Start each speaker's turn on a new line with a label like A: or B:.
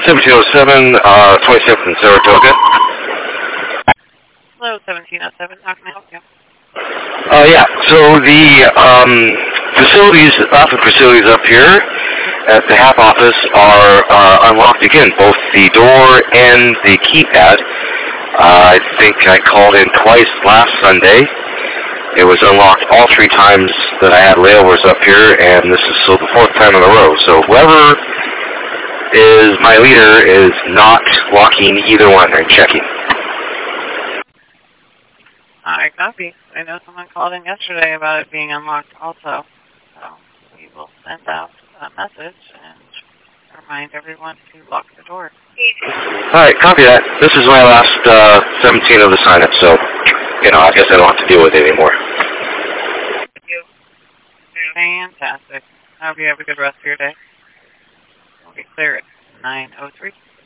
A: 1707, 27th and Saratoga.
B: Hello, 1707. How can I help you?
A: Yeah, so the office facilities up here at the HAP office are unlocked again, both the door and the keypad. I think I called in twice last Sunday. It was unlocked all 3 times that I had layovers up here, and this is the 4th time in a row. So whoever is my leader is not locking either one and checking.
B: I copy. I know someone called in yesterday about it being unlocked also. So we will send out a message and remind everyone to lock the door.
A: Alright, copy that. This is my last 17 of the sign-up, so, I guess I don't have to deal with it anymore.
B: Thank you. Fantastic. I hope you have a good rest of your day. We'll be clear at 9:03.